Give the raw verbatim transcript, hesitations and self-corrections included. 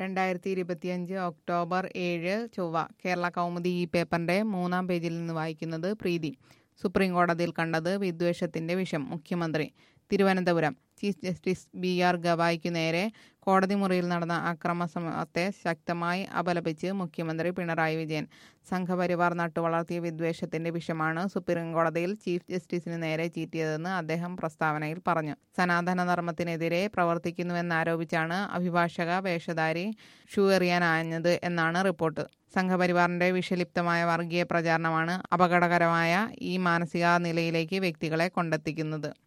രണ്ടായിരത്തി ഇരുപത്തിയഞ്ച് ഒക്ടോബർ ഏഴ് ചൊവ്വ. കേരള കൗമുദി ഈ പേപ്പറിന്റെ മൂന്നാം പേജിൽ നിന്ന് വായിക്കുന്നത് പ്രീതി. സുപ്രീം കോടതിയിൽ കണ്ടത് വിദ്വേഷത്തിന്റെ വിഷം. മുഖ്യമന്ത്രി Thiruvananthapuram. Chief justice B R ഗവായിക്കു നേരെ കോടതി മുറിയിൽ നടന്ന അക്രമസമത്തെ ശക്തമായി അപലപിച്ച് മുഖ്യമന്ത്രി പിണറായി വിജയൻ. സംഘപരിവാർ നട്ടുവളർത്തിയ വിദ്വേഷത്തിന്റെ വിഷമാണ് സുപ്രീം കോടതിയിൽ ചീഫ് ജസ്റ്റിസിന് നേരെ ചീറ്റിയതെന്ന് അദ്ദേഹം പ്രസ്താവനയിൽ പറഞ്ഞു. സനാതന ധർമ്മത്തിനെതിരെ പ്രവർത്തിക്കുന്നുവെന്നാരോപിച്ചാണ് അഭിഭാഷക വേഷധാരി ഷൂ എറിയാനാഞ്ഞത് എന്നാണ് റിപ്പോർട്ട്. സംഘപരിവാറിന്റെ വിഷലിപ്തമായ വർഗീയ പ്രചാരണമാണ് അപകടകരമായ ഈ മാനസിക നിലയിലേക്ക് വ്യക്തികളെ കൊണ്ടെത്തിക്കുന്നത്.